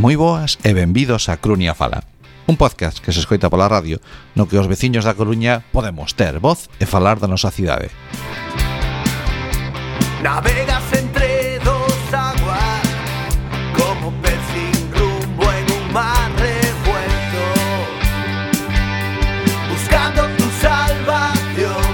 Moi boas e benvidos a Crunia Fala, un podcast que se escoita pola radio no que os veciños da Coruña podemos ter voz e falar da nosa cidade. Navegas entre dos aguas como pez sin rumbo en un mar revuelto, buscando tu salvación.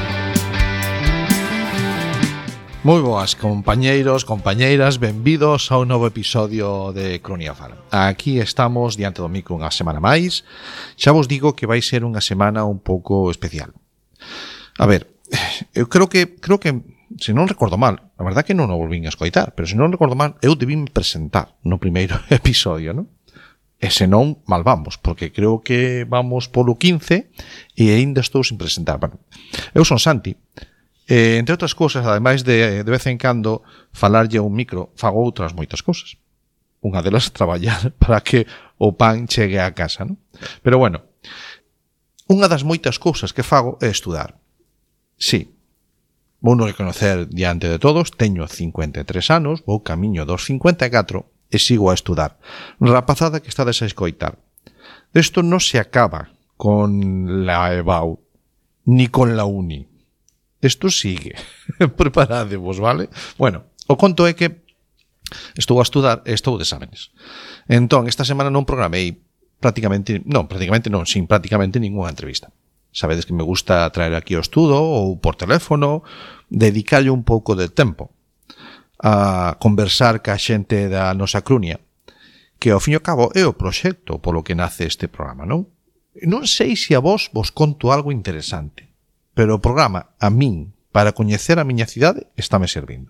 Moi boas, compañeiros, compañeiras, benvidos a un novo episodio de Crunia Fala. Aquí estamos diante do micro unha semana máis. Xa vos digo que vai ser unha semana un pouco especial. A ver, eu creo que se non recordo mal, a verdade que non o volvín a escoitar, pero se non recordo mal, eu debín presentar no primeiro episodio, non? E se non, mal vamos, porque creo que vamos polo 15 e aínda estou sin presentar. Bueno, eu son Santi. Entre outras cousas, ademais de vez en cando falarlle a un micro, fago outras moitas cousas. Unha delas traballar para que o pan chegue a casa, non? Pero bueno, unha das moitas cousas que fago é estudar. Sí, vou non reconocer diante de todos, teño 53 anos, vou camiño dos 54 e sigo a estudar. Rapazada que estades a escoitar. Isto non se acaba con la EBAU, ni con la uni. Isto sigue. Preparadevos, vale? Bueno, o conto é que estou a estudar e estou de exámenes. Entón, esta semana non programei prácticamente ningunha entrevista. Sabedes que me gusta traer aquí o estudo ou por teléfono, dedicarlle un pouco de tempo a conversar ca xente da nosa Crunia, que ao fin e ao cabo é o proxecto polo que nace este programa, non? Non sei se a vos conto algo interesante, pero o programa, a min, para coñecer a miña cidade, estáme servindo.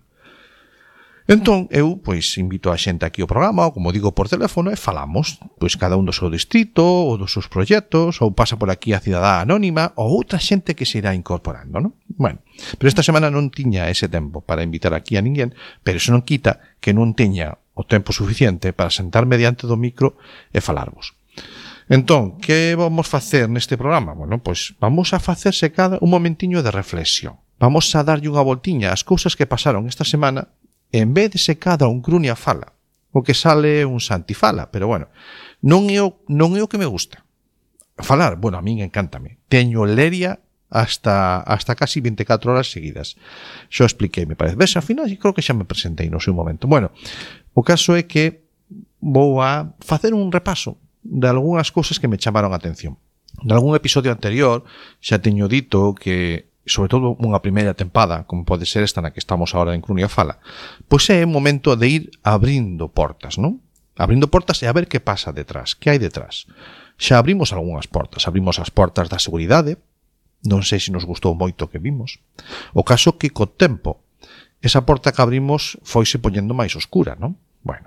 Entón, eu, pois, invito a xente aquí ao programa, ou como digo, por teléfono, e falamos, pois, cada un do seu distrito, ou dos seus proxectos, ou pasa por aquí a cidadá anónima, ou outra xente que se irá incorporando, non? Bueno, pero esta semana non tiña ese tempo para invitar aquí a ninguén, pero iso non quita que non teña o tempo suficiente para sentarme diante do micro e falarvos. Entón, que vamos facer neste programa? Bueno, pois vamos a facerse cada un momentiño de reflexión. Vamos a darlle unha voltiña ás cousas que pasaron esta semana e en vez de se cada un Crunia Fala, o que sale un Santi Fala, pero bueno, non é o que me gusta. Falar, bueno, a min encántame. Teño leria hasta casi 24 horas seguidas. Xo expliquei, me parece. Ves, ao final, creo que xa me presentei no seu momento. Bueno, o caso é que vou a facer un repaso de algunhas cousas que me chamaron a atención. En algún episodio anterior xa teño dito que, sobre todo unha primeira tempada, como pode ser esta na que estamos agora en Crunia Fala, pois é un momento de ir abrindo portas, non? Abrindo portas e a ver que pasa detrás, que hai detrás. Xa abrimos algunhas portas, abrimos as portas da seguridade, non sei se nos gustou moito o que vimos. O caso que co tempo, esa porta que abrimos foise poñendo máis oscura, non? Bueno,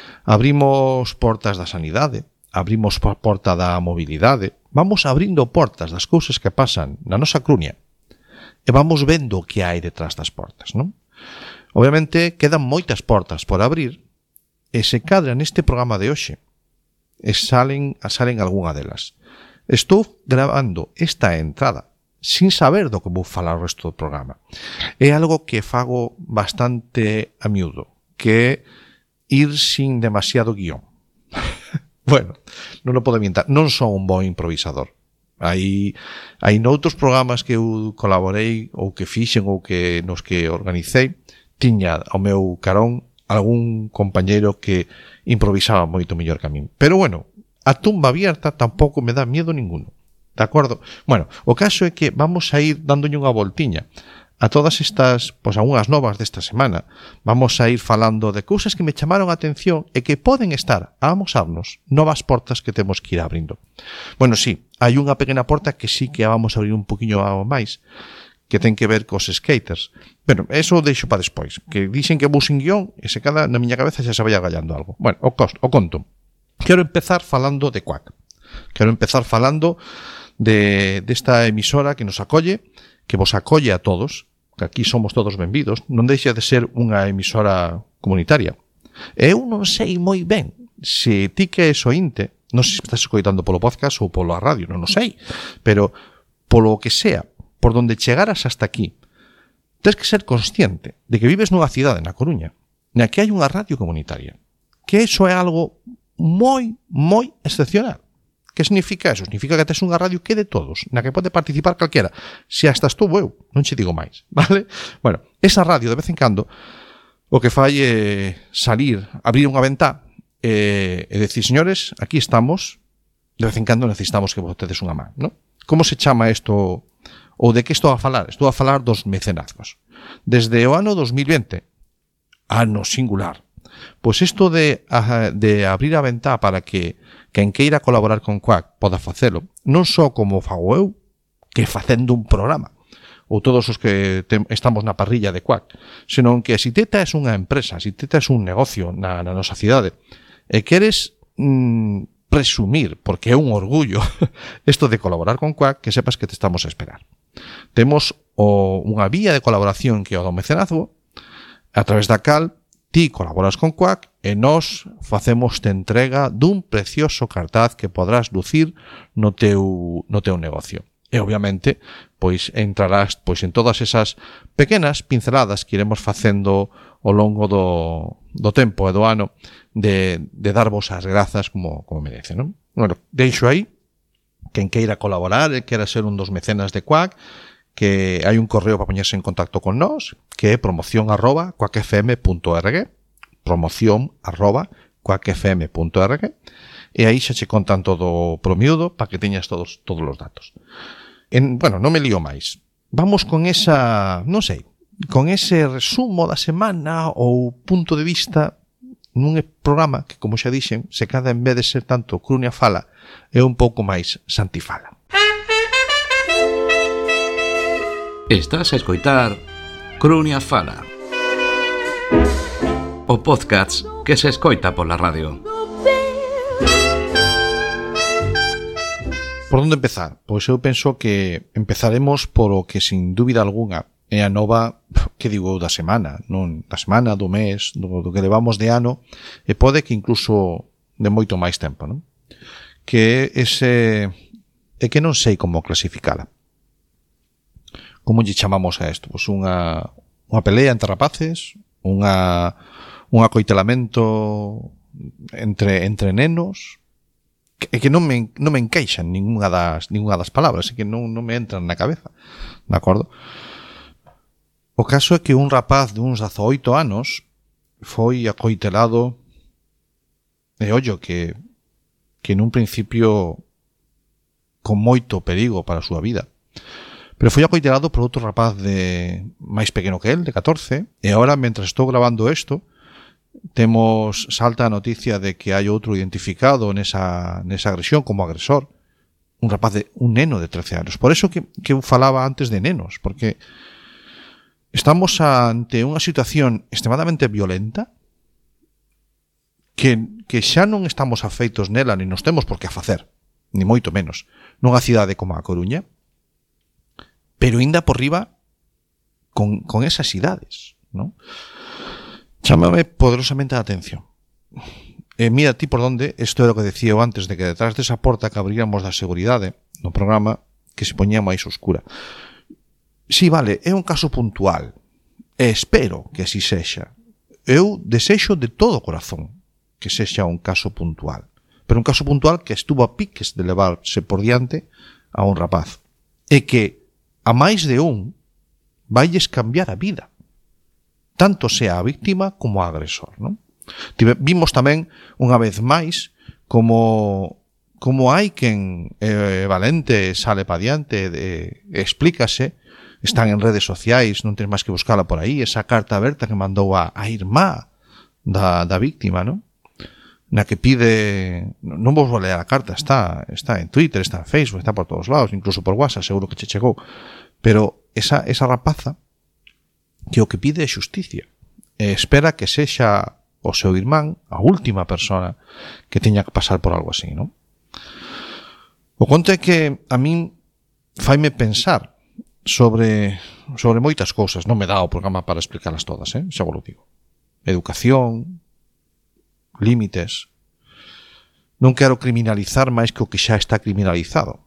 abrimos portas da sanidade, abrimos a porta da mobilidade, vamos abrindo portas das cousas que pasan na nosa Crunia e vamos vendo o que hai detrás das portas, non? Obviamente, quedan moitas portas por abrir e se cadra neste programa de hoxe e salen algunha delas. Estou gravando esta entrada sin saber do que vou falar o resto do programa. É algo que fago bastante a miúdo, que é ir sin demasiado guión. Bueno, non o podo inventar. Non son un bon improvisador. Hai noutros programas que eu colaborei ou que fixen ou que nos que organicei, tiña ao meu carón algún compañeiro que improvisaba moito mellor que a min. Pero bueno, a tumba abierta tampouco me dá miedo ninguno. De acordo? Bueno, o caso é que vamos a ir dándolle unha voltiña a todas estas, pois algunhas novas desta semana. Vamos a ir falando de cousas que me chamaron a atención e que poden estar a amosarnos novas portas que temos que ir abrindo. Bueno, sí, hai unha pequena porta que sí que a vamos a abrir un poquinho máis, que ten que ver cos skaters. Bueno, eso o deixo para despois, que dixen que vou sin guión e se cada na miña cabeza xa se vai agallando algo. Bueno, o conto. Quero empezar falando de Quack. Quero empezar falando desta emisora que nos acolle, que vos acolle a todos, que aquí somos todos benvidos, non deixa de ser unha emisora comunitaria. Eu non sei moi ben se ti que és ointe, non sei se estás escoitando polo podcast ou polo radio, non o sei, pero polo que sea, por donde chegaras hasta aquí, tens que ser consciente de que vives nunha cidade na Coruña, na que hai unha radio comunitaria, que iso é algo moi excepcional. Que significa eso? Significa que tes unha radio que é de todos, na que pode participar calquera. Se hasta estou eu, non che digo máis, vale? Bueno, esa radio de vez en cando o que fai é salir, abrir unha ventá e decir, señores, aquí estamos, de vez en cando necesitamos que botedes unha man, non? Como se chama isto, ou de que estou a falar? Estou a falar dos mecenazgos. Desde o ano 2020, ano singular, pois isto de abrir a ventá para que quen queira colaborar con Quack poda facelo, non só como fago eu, que facendo un programa, ou todos os que estamos na parrilla de Quack, senón que se ti tes unha empresa, se ti tes un negocio na nosa cidade, e queres presumir, porque é un orgullo, isto de colaborar con Quack, que sepas que te estamos a esperar. Temos unha vía de colaboración que é o do mecenazgo, a través da cal ti colaboras con Quack e nós facemos de entrega dun precioso cartaz que podrás lucir no teu negocio. E obviamente, pois entrarás pois en todas esas pequenas pinceladas que iremos facendo ao longo do tempo e do ano de darvos as grazas como merece, non? Bueno, deixo aí quen queira colaborar e queira ser un dos mecenas de Quack, que hai un correo para poñerse en contacto con nós, que é promoción@quackfm.org, promoción@quackfm.org, e aí xa che contan todo pro miúdo para que teñas todos os datos. Bueno, non me lío máis. Vamos con esa, non sei, con ese resumo da semana ou punto de vista nun programa que, como xa dixen, se cada en vez de ser tanto Crunia Fala, é un pouco máis Santifala. Estás a escoitar Crunia Fala, o podcast que se escoita pola radio. Por onde empezar? Pois eu penso que empezaremos por o que sin dúbida algunha é a nova, que digo, da semana, non da semana, do mes, do que levamos de ano, e pode que incluso de moito máis tempo, non? Que é que non sei como clasificala. Como lle chamamos a isto? Pois unha pelea entre rapaces, un acoitelamento entre nenos, é que non me encaixan ninguna das palabras, é que non me entran na cabeza, de acordo? O caso é que un rapaz de uns 18 anos foi acoitelado e ollo que nun principio con moito perigo para a súa vida. Pero foi acoitelado por outro rapaz máis pequeno que el, de 14, e agora, mentre estou grabando isto, salta a noticia de que hai outro identificado nesa agresión como agresor, un neno de 13 anos. Por eso que eu falaba antes de nenos, porque estamos ante unha situación extremadamente violenta que xa non estamos afeitos nela, ni nos temos por que a facer, ni moito menos, nunha cidade como a Coruña, pero ainda por riba con esas idades, non? Chámame poderosamente a atención. Mira ti por onde, isto era o que decía eu antes, de que detrás desa porta que abríamos da seguridade no programa, que se poñía máis oscura. Si, vale, é un caso puntual, e espero que así sexa. Eu desexo de todo o corazón que sexa un caso puntual, pero un caso puntual que estuvo a piques de levarse por diante a un rapaz, e que a máis de un vailles cambiar a vida, tanto sea a víctima como a agresor, non? Vimos tamén unha vez máis como hai quen valente sale pa diante, explícase, están en redes sociais, non tens máis que buscala por aí, esa carta aberta que mandou a irmá da víctima, non? Na que pide, non vos vou ler a carta, está en Twitter, está en Facebook, está por todos lados, incluso por WhatsApp, seguro que che chegou, pero esa rapaza que o que pide é xusticia, e espera que sexa o seu irmán a última persona que teña que pasar por algo así, non? O conto é que a min faime pensar sobre moitas cousas, non me dá o programa para explicarlas todas, xa vos lo digo. Educación, límites. Non quero criminalizar máis que o que xa está criminalizado.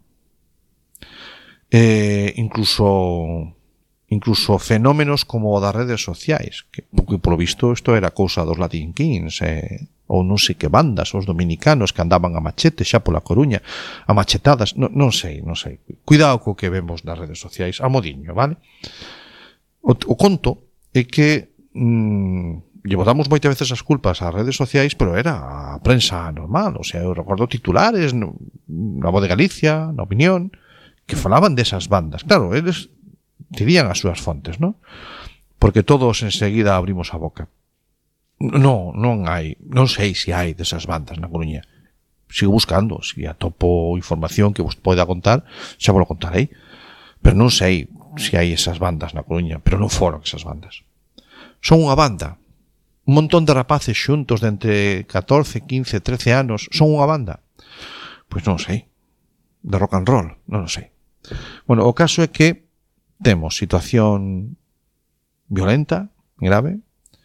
Incluso fenómenos como o das redes sociais, que polo visto isto era cousa dos Latin Kings, ou non sei que bandas, os dominicanos que andaban a machete xa pola Coruña, a machetadas, non sei. Cuidado co que vemos nas redes sociais, a modiño, vale? O conto é que lle botamos moitas veces as culpas ás redes sociais, pero era a prensa normal, o sea, eu recordo titulares na Voz de Galicia, na Opinión, que falaban desas bandas. Claro, eles dirían as súas fontes, non? Porque todos enseguida abrimos a boca. Non sei se hai desas bandas na Coruña. Sigo buscando, se atopo información que vos poida contar, xa vos lo contarei. Pero non sei se hai esas bandas na Coruña, pero non foron esas bandas. Son unha banda. Un montón de rapaces xuntos de entre 14, 15, 13 anos, son unha banda. Pois non sei. De rock and roll, non sei. Bueno, o caso é que temos situación violenta, grave.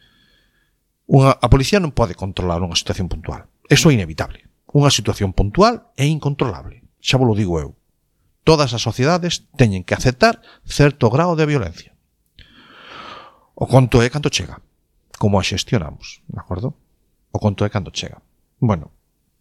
A policía non pode controlar unha situación puntual. Eso é inevitable. Unha situación puntual é incontrolable. Xa vos lo digo eu. Todas as sociedades teñen que aceptar certo grao de violencia. O conto é cando chega. Como a xestionamos, de acordo? O conto é cando chega. Bueno,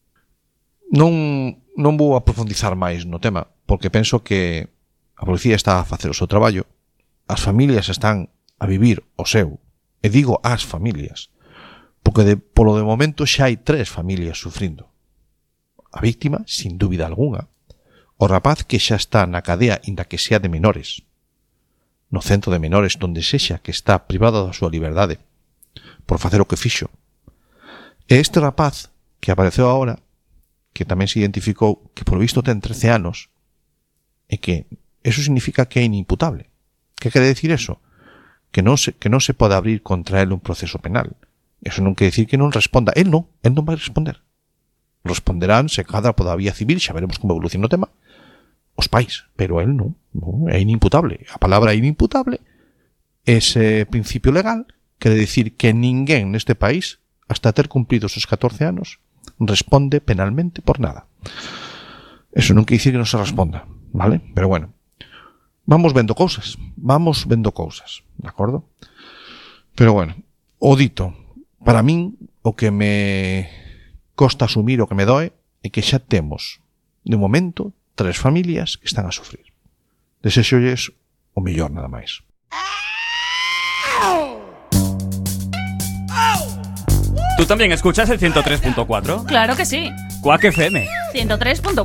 non vou a profundizar máis no tema, porque penso que a policía está a facer o seu traballo, as familias están a vivir o seu, e digo as familias, porque polo de momento xa hai 3 familias sufrindo. A víctima, sin dúbida algunha, o rapaz que xa está na cadea inda que sea de menores, no centro de menores donde sexa que está privado da súa liberdade por facer o que fixo. E este rapaz que apareceu agora, que tamén se identificou que por visto ten 13 anos, e que eso significa que é inimputable. Que quere decir eso? Que non se pode abrir contra ele un proceso penal. Eso non quere decir que non responda. Él non vai responder. Responderán se cada poda vía civil, xa veremos como evoluciona o tema, os pais, pero él non, é inimputable. A palabra inimputable, ese principio legal, quere decir que ninguén neste país, hasta ter cumprido os 14 anos, responde penalmente por nada. Eso non quere dicir que non se responda, vale? Pero bueno, vamos vendo cousas, de acordo? Pero bueno, o dito, para min, o que me costa asumir, o que me doe, é que xa temos, de momento, 3 familias que están a sufrir. Desexolles o mellor nada máis. ¿Tú también escuchas el 103.4? Claro que sí. Quack FM. 103.4.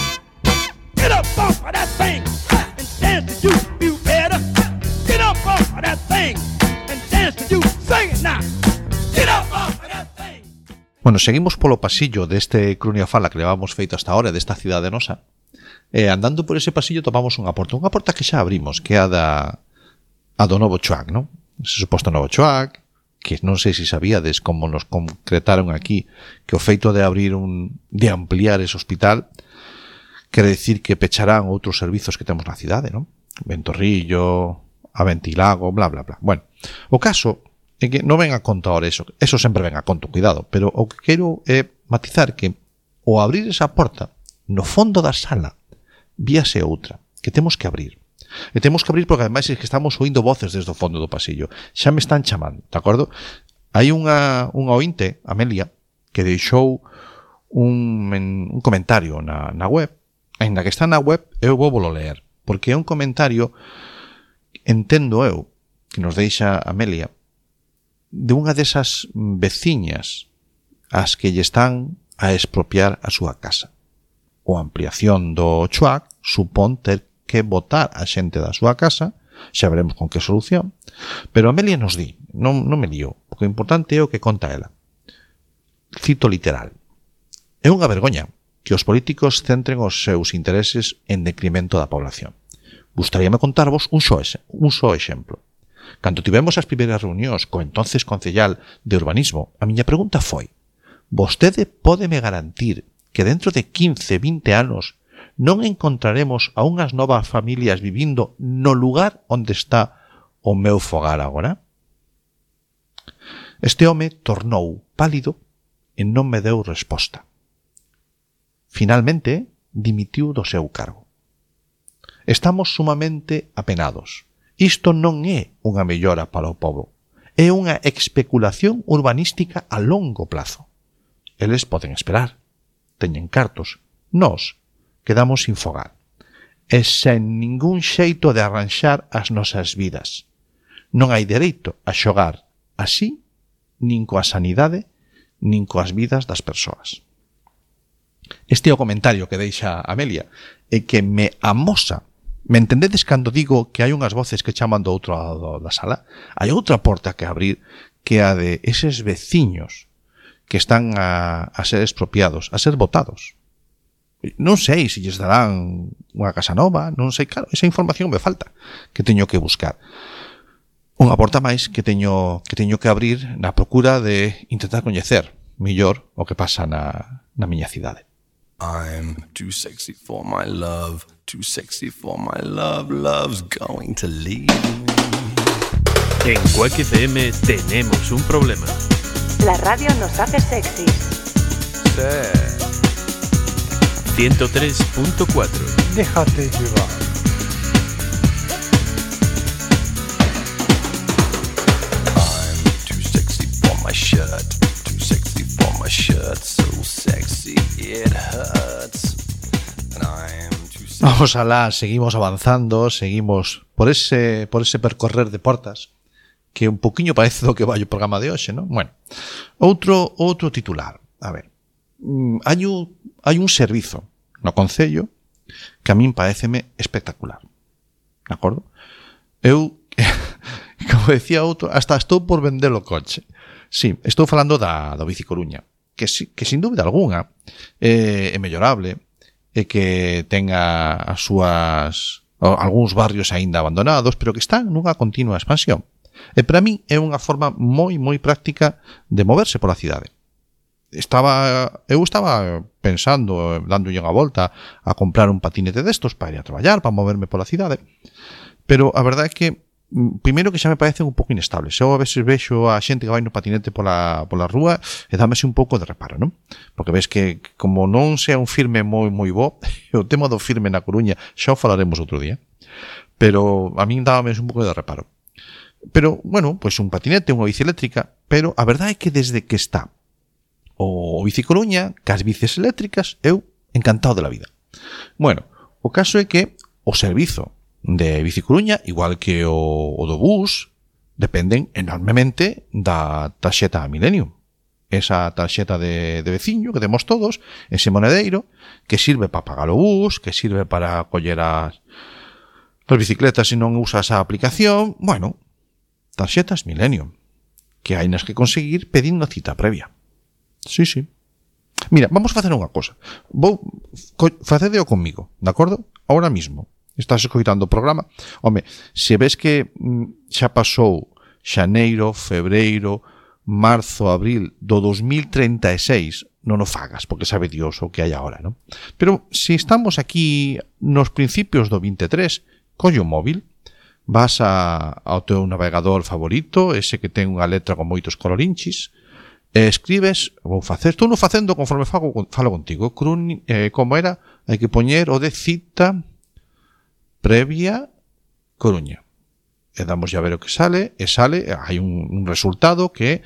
Get up off of that thing and dance to you better. Get up off of that thing and dance to you. Sing it now. Get up off of that thing. Bueno, seguimos polo pasillo deste Crunia Fala que levamos feito hasta ahora desta cidade nosa. Andando por ese pasillo topamos unha porta que xa abrimos, que é a do novo Chuac, non? Ese suposto novo Chuac, que non sei se sabíades como nos concretaron aquí que o feito de de ampliar ese hospital quere decir que pecharán outros servizos que temos na cidade, non? Ventorrillo, a Ventilago, bla, bla, bla. Bueno, o caso é que non ven a conta ahora eso sempre ven a conto, cuidado, pero o que quero é matizar que ao abrir esa porta, no fondo da sala víase outra, que temos que abrir. E temos que abrir porque ademais é que estamos oindo voces desde o fondo do pasillo. Xa me están chamando, de acordo? Hai unha ointe, Amelia, que deixou un comentario na web. Ainda que está na web, eu vou leer, porque é un comentario, entendo eu, que nos deixa Amelia, de unha desas veciñas as que lle están a expropiar a súa casa. O ampliación do Chuac supón ter que botar a xente da súa casa, xa veremos con que solución, pero Amelia nos di, non me lío, porque o importante é o que conta ela. Cito literal. É unha vergoña que os políticos centren os seus intereses en decremento da población. Gustaríame contarvos un só exemplo. Cando tivemos as primeiras reunións co entonces concellal de urbanismo, a miña pregunta foi: vostede pódeme garantir que dentro de 15, 20 anos non encontraremos a unhas novas familias vivindo no lugar onde está o meu fogar agora? Este home tornou pálido e non me deu resposta. Finalmente, dimitiu do seu cargo. Estamos sumamente apenados. Isto non é unha mellora para o pobo. É unha especulación urbanística a longo plazo. eles poden esperar. Teñen cartos. Nós quedamos sin fogar. E sen ningún xeito de arranxar as nosas vidas. Non hai dereito a xogar así, nin coa sanidade, nin coas vidas das persoas. Este é o comentario que deixa Amelia e que me amosa. Me entendedes cando digo que hai unhas voces que chaman do outro lado da sala? Hai outra porta que abrir, que é a de eses veciños que están a ser expropiados, a ser botados. Non sei se lles darán unha casa nova, non sei, claro, esa información me falta, que teño que buscar. Unha porta máis que teño que abrir na procura de intentar coñecer mellor o que pasa na miña cidade. I'm too sexy for my love, too sexy for my love, love's going to leave me. En Quack FM tenemos un problema. La radio nos hace sexys. 103.4. Déjate llevar. I'm too sexy for my shirt, too sexy for my shirt, so sexy it hurts. And I'm too sexy. Vamos alá, seguimos avanzando, seguimos por ese percorrer de portas que un poquinho parece do que vai o programa de hoxe, non? Bueno, outro titular. A ver, hai un servizo no Concello que a min pareceme espectacular. De acordo? Eu, como decía outro, hasta estou por vender o coche. Sí, estou falando do Bici Coruña, que sin dúbida alguna é mellorable e que tenga as súas algúns barrios aínda abandonados, pero que están nunha continua expansión. E para mí é unha forma moi práctica de moverse pola cidade. Eu estaba pensando, dándolle unha volta a comprar un patinete destos para ir a traballar, para moverme pola cidade, pero a verdade é que primeiro que xa me parecen un pouco inestables. Eu a veces vexo a xente que vai no patinete pola rúa e dámese un pouco de reparo, non? Porque ves que como non sea un firme moi bo, o tema do firme na Coruña xa o falaremos outro día, pero a min dábame un pouco de reparo. Pero, bueno, pois un patinete, unha bici eléctrica, pero a verdade é que desde que está o Bici Coruña, que as bicis eléctricas, eu encantado de la vida. Bueno, o caso é que o servizo de Bici Coruña, igual que o do bus, dependen enormemente da tarxeta Millennium. Esa tarxeta de veciño que temos todos, ese monedeiro, que sirve para pagar o bus, que sirve para coller as bicicletas se non usas a aplicación. Bueno, tarxetas Millennium, que hai nas que conseguir pedindo cita previa. Sí. Mira, vamos facer unha cosa. Vou facedeo comigo, de acordo? Ahora mismo. Estás escoitando o programa. Home, se ves que xa pasou xaneiro, febreiro, marzo, abril do 2036, non o fagas, porque sabe Dios o que hai agora, non? Pero se estamos aquí nos principios do 23, colle o móvil, vas ao teu navegador favorito, ese que ten unha letra con moitos colorinchis, escribes, estou non facendo conforme falo contigo, como era, hai que poñer o de cita previa Coruña. E damos a ver o que sale, e sale, hai un resultado que é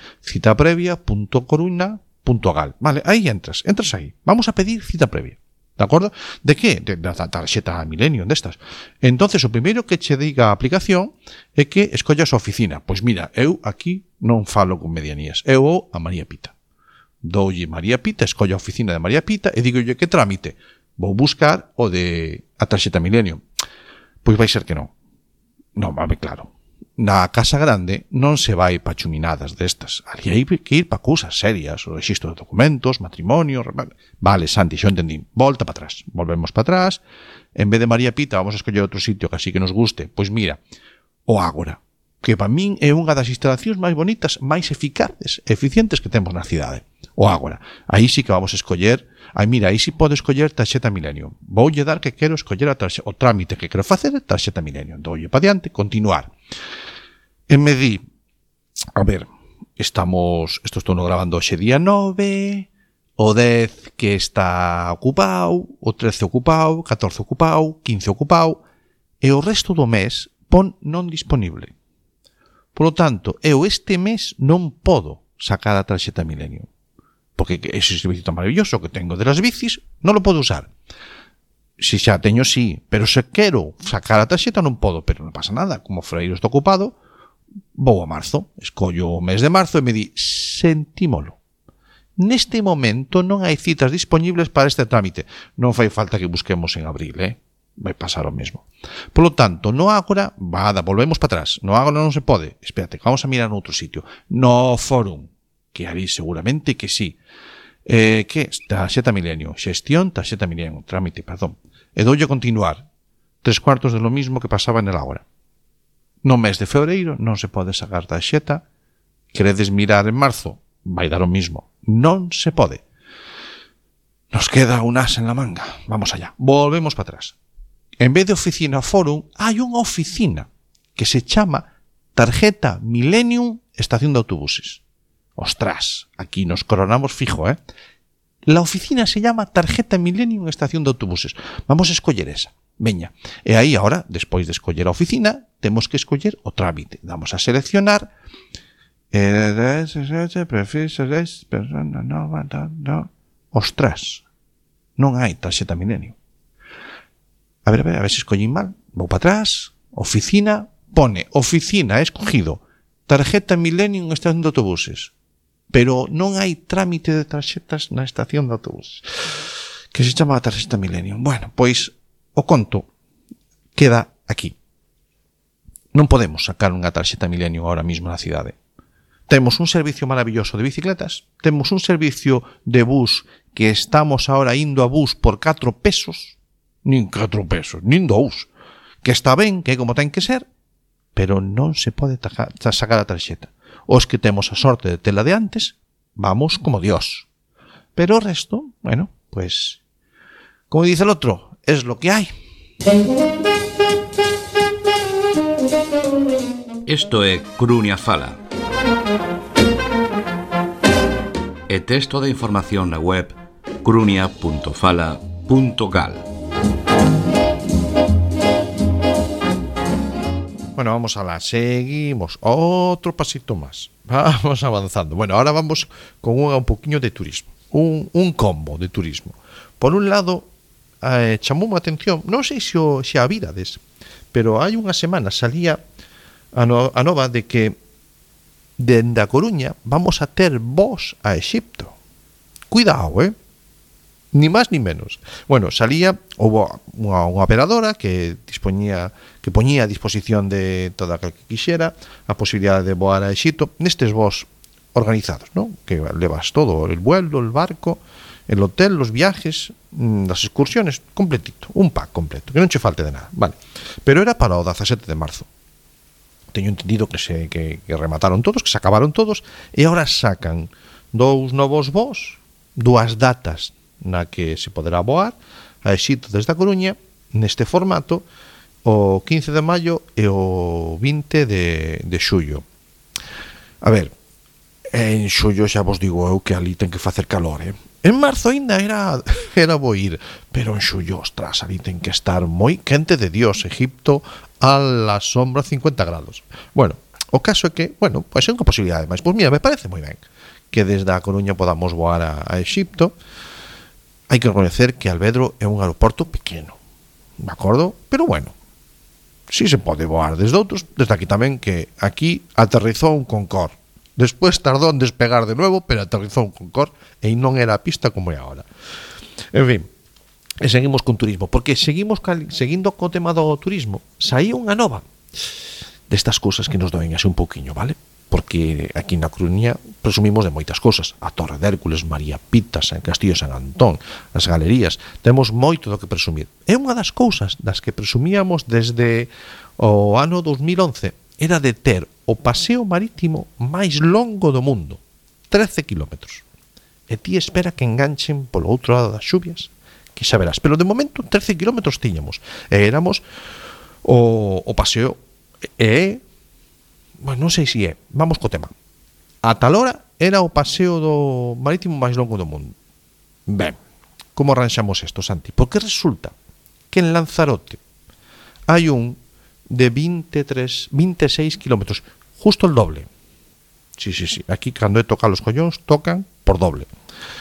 citaprevia.coruña.gal. Vale, aí entras aí. Vamos a pedir cita previa. De acordo? De que? Da tarxeta Millennium destas. Entonces, o primeiro que che diga a aplicación é que escollas a oficina. Pois mira, eu aquí non falo con medianías. Eu vou a María Pita. Doulle María Pita, escollo a oficina de María Pita e digolle que trámite. Vou buscar o de a tarxeta Millennium. Pois vai ser que non. Non, vame claro. Na casa grande non se vai pa chuminadas destas. Ali hai que ir pa cousas serias, o rexistro de documentos, matrimonio... Vale, Santi, xo entendín. Volta para atrás. Volvemos para atrás. En vez de María Pita, vamos a escoller outro sitio que así que nos guste. Pois mira, o Ágora, que para min é unha das instalacións máis bonitas, máis eficaces, eficientes que temos na cidade. O Ágora. Aí sí que vamos a escoller... mira, aí sí pode escoller tarxeta Millennium. Voulle dar que quero escoller o trámite que quero facer tarxeta Millennium. Doulle pa diante, continuar. E me di, a ver, isto estou grabando hoxe día 9, o 10 que está ocupado, o 13 ocupado, 14 ocupado, 15 ocupado, e o resto do mes pon non disponible. Por lo tanto, eu este mes non podo sacar a tarxeta Millennium. porque ese servicio tan maravilloso que tengo de las bicis non lo podo usar. Si xa teño, sí, pero se quero sacar a tarxeta non podo, pero non pasa nada, como Freiro está ocupado, vou a marzo, escollo o mes de marzo e me di, sentímolo. Neste momento non hai citas disponibles para este trámite. Non fai falta que busquemos en abril, vai pasar o mesmo. Por lo tanto, no agora, volvemos para atrás. No agora non se pode. Espérate, vamos a mirar noutro sitio. No Fórum, que ali seguramente que sí. Que tarxeta Milenio, xestión tarxeta Milenio, trámite, perdón. E doulle a continuar. 3/4 de lo mismo que pasaba en el agora. No mes de febreiro non se pode sacar tarxeta. Queredes mirar en marzo, vai dar o mismo. Non se pode. Nos queda un as en la manga. Vamos allá. Volvemos para atrás. En vez de oficina Fórum, hai unha oficina que se chama Tarjeta Millennium Estación de Autobuses. Ostras, aquí nos coronamos fijo, La oficina se llama Tarjeta Millennium Estación de Autobuses. Vamos a escoller esa. Veña. E aí, ahora, despois de escoller a oficina, temos que escoller o trámite. Vamos a seleccionar... Ostras, non hai tarxeta Milenio. A ver se escollín mal. Vou para atrás, oficina, pone oficina, escogido tarjeta Milenio en estación de autobuses, pero non hai trámite de tarxetas na estación de autobuses que se chama tarxeta Milenio. Bueno, pois o conto queda aquí. Non podemos sacar unha tarxeta Milenio ahora mismo na cidade. Temos un servicio maravilloso de bicicletas, temos un servicio de bus que estamos ahora indo a bus por 4 pesos, nin 4 pesos, nin 2, que está ben, que é como ten que ser, pero non se pode sacar a tarxeta. Os que temos a sorte de tela de antes, vamos como Dios. Pero o resto, bueno, pues, como dice el otro, es lo que hay. Isto é Crunia Fala. E texto de información na web crunia.fala.gal. Bueno, vamos a la, seguimos otro pasito más. Vamos avanzando. Bueno, ahora vamos con un poquinho de turismo. Un combo de turismo. Por un lado, chamoume a atención, non sei se a virades, pero hai unha semana salía a nova de que dende a Coruña vamos a ter voos a Exipto. Cuidado, ni máis ni menos. Bueno, salía, houve unha operadora que poñía a disposición de toda aquel que quixera a posibilidade de voar a Exipto nestes voos organizados, ¿no? Que levas todo, el vuelo, el barco, el hotel, los viajes, las excursiones, completito, un pack completo, que non che falte de nada, vale. Pero era para o 17 de marzo. Teño entendido que remataron todos, que se acabaron todos, e agora sacan 2 novos voos, 2 datas na que se poderá voar a Exipto desde a Coruña, neste formato, o 15 de maio e o 20 de xullo. A ver, en xullo xa vos digo eu que ali ten que facer calor, En marzo ainda era bo ir, pero en xullo, ostras, ali ten que estar moi quente de Dios, Egipto a la sombra 50 grados. Bueno, o caso é que, bueno, pois é unha posibilidade máis. Pois mira, me parece moi ben que desde a Coruña podamos voar a Egipto. Hai que reconocer que Alvedro é un aeroporto pequeno, de acordo? Pero bueno, si se pode voar desde outros, desde aquí tamén, que aquí aterrizou un Concorde. Despois tardou en despegar de nuevo, pero aterrizou un Concorde e non era a pista como é agora. En fin, e seguimos con turismo, porque seguindo co tema do turismo, saía unha nova destas cousas que nos doen así un pouquiño, vale? Porque aquí na Coruña presumimos de moitas cousas. A Torre de Hércules, María Pita, San Castillo, San Antón, as galerías, temos moito do que presumir. É unha das cousas das que presumíamos desde o ano 2011, era de ter o paseo marítimo máis longo do mundo, 13 kilómetros. E ti espera que enganchen polo outro lado das xubias, que xa verás. Pero de momento 13 kilómetros tiñamos. E éramos o paseo bueno, non sei se vamos co tema. A tal hora era o paseo do marítimo máis longo do mundo. Ben, como arranxamos isto, Santi? Porque resulta que en Lanzarote hai un de 26 kilómetros, justo el doble. Sí, aquí cando he tocado los collóns tocan por doble.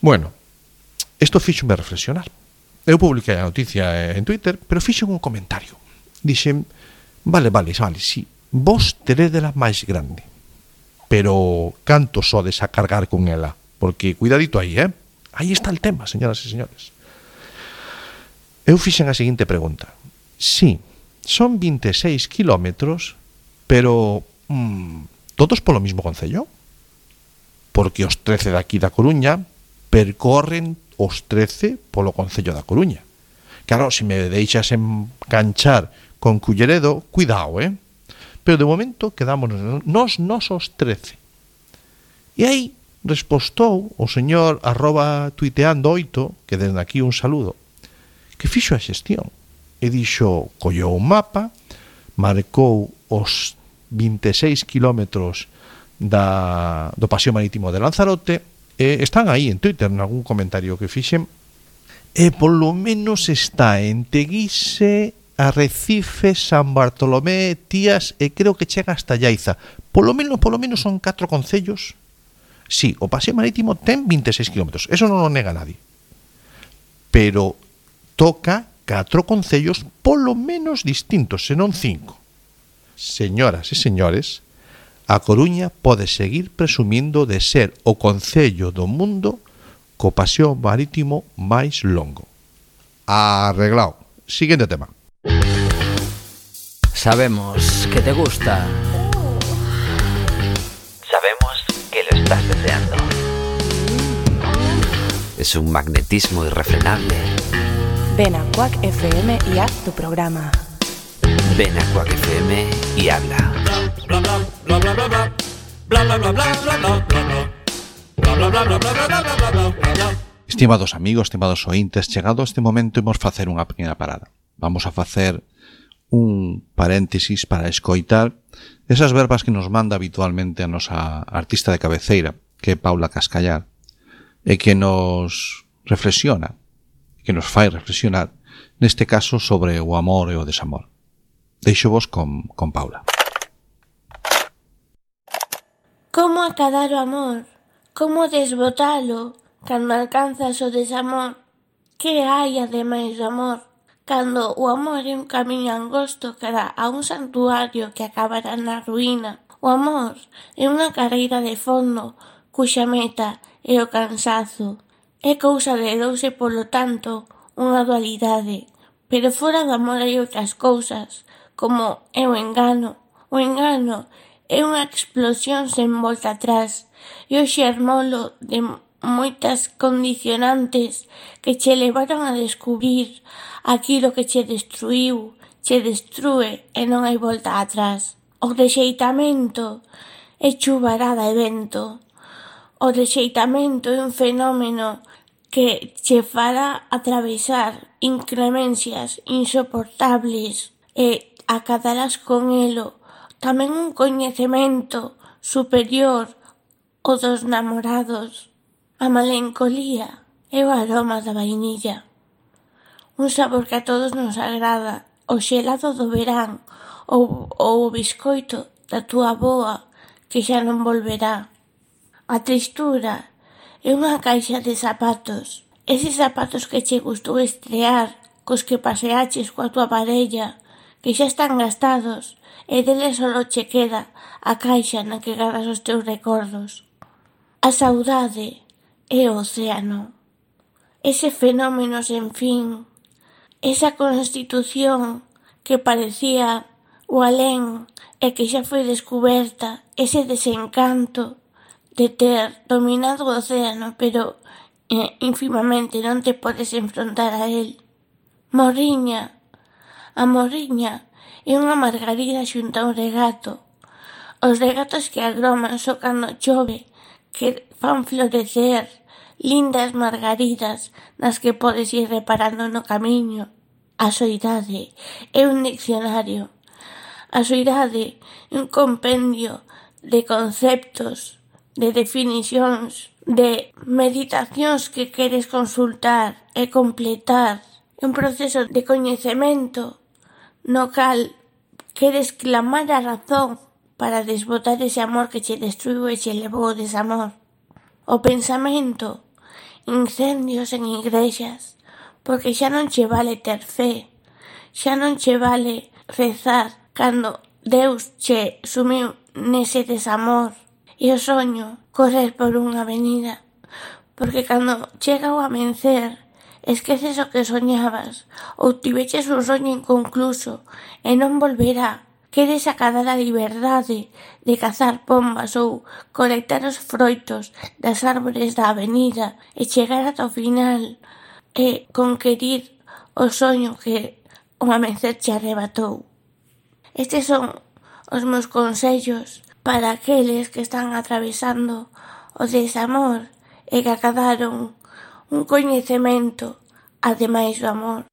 Bueno, isto fíxome reflexionar. Eu publiquei a noticia en Twitter, pero fixen un comentario. Dixen, vale, si vos terédela máis grande, pero canto sodes a cargar con ela? Porque cuidadito aí, Aí está el tema, señoras e señores. Eu fixen a seguinte pregunta. Sí, son 26 kilómetros, pero todos polo mismo concello? Porque os 13 daqui da Coruña percorren os 13 polo concello da Coruña. Claro, se me deixas enganchar con Culleredo, cuidado, Pero de momento quedámonos nos os 13. E aí respostou o señor @tuiteando8, que desde aquí un saludo, que fixo a xestión e dixo, collou un mapa, marcou os 26 kilómetros do paseo marítimo de Lanzarote, e están aí en Twitter, en algún comentario que fixen, e polo menos está en Teguise, Arrecife, San Bartolomé, Tías, e creo que chega hasta Llaiza. Polo menos son 4 concellos. Sí, o paseo marítimo ten 26 kilómetros, eso non o nega nadie. Pero toca 4 concellos polo menos distintos, senón 5. Señoras e señores, a Coruña pode seguir presumindo de ser o concello do mundo co paseo marítimo máis longo. Arreglado. Siguiente tema. Sabemos que te gusta. Sabemos que lo estás deseando. Es un magnetismo irrefrenable. Ven a Quack FM y haz tu programa. Ven a Quack FM y habla. Estimados amigos, estimados ointes, chegado este momento imos facer unha pequena parada. Vamos a facer un paréntesis para escoitar esas verbas que nos manda habitualmente a nosa artista de cabeceira, que é Paula Cascallar, e que nos reflexiona, que nos fai reflexionar, neste caso sobre o amor e o desamor. Deixo-vos con Paula. Como acadar o amor? Como desbotalo cando alcanzas o desamor? Que hai ademais do amor? Cando o amor é un camiño angosto cara a un santuario que acabará na ruína. O amor é unha carreira de fondo cuxa meta é o cansazo. É cousa de dous e, polo tanto, unha dualidade. Pero fora do amor hai outras cousas, como é o engano. O engano é unha explosión sen volta atrás e o xermolo de moitas condicionantes que che levaron a descubrir aquilo que che destruiu, che destrúe e non hai volta atrás. O rexeitamento é chuvarada e vento. O rexeitamento é un fenómeno que che fará atravesar inclemencias insoportables e acadarás con elo tamén un coñecemento superior ao dos namorados. A melancolía é o aroma da vainilla, un sabor que a todos nos agrada, o xelado do verán ou o biscoito da túa avoa que xa non volverá. A tristura é unha caixa de zapatos, eses zapatos que che gustou estrear, cos que paseaches coa túa parella, que xa están gastados e deles só che queda a caixa na que gardas os teus recordos. A saudade é o océano, ese fenómeno sen fin, esa constitución que parecía o alén e que xa foi descuberta, ese desencanto de ter dominado o océano, pero ínfimamente non te podes enfrontar a él. Morriña. A morriña é unha margarida xunto a un regato. Os regatos que agroman só cando chove, que fan florecer lindas margaridas nas que podes ir reparando no camiño. A soidade é un diccionario. A soidade é un compendio de conceptos, de definicións, de meditacións que queres consultar e completar. É un proceso de coñecemento no cal queres clamar a razón para desbotar ese amor que che destruiu e che levou ao desamor. O pensamento incendios en igrexas, porque xa non che vale ter fe, xa non che vale rezar cando Deus che sumiu nese desamor e o soño correr por unha avenida, porque cando chega o amencer esqueces o que soñabas ou tiveches un soño inconcluso e non volverá. Queres acadar a liberdade de cazar pombas ou colectar os froitos das árbores da avenida e chegar ata o final e conquerir o soño que o amencer che arrebatou. Estes son os meus consellos para aqueles que están atravesando o desamor e que acadaron un coñecemento ademais do amor.